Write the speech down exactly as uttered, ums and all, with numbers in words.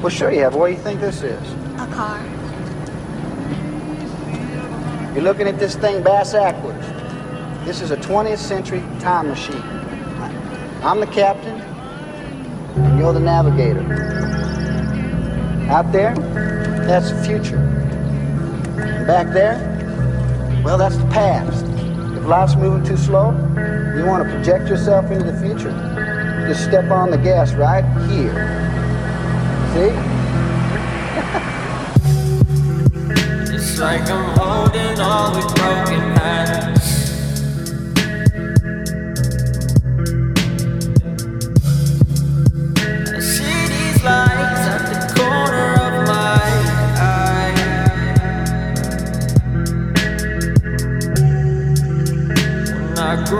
Well, sure you have. What do you think this is? A car. You're looking at this thing bass-ackwards. This is a twentieth century time machine. I'm the captain, and you're the navigator. Out there, that's the future. And back there, well, that's the past. If life's moving too slow, you want to project yourself into the future, just step on the gas right here. See? It's like I'm holding on with broken hands.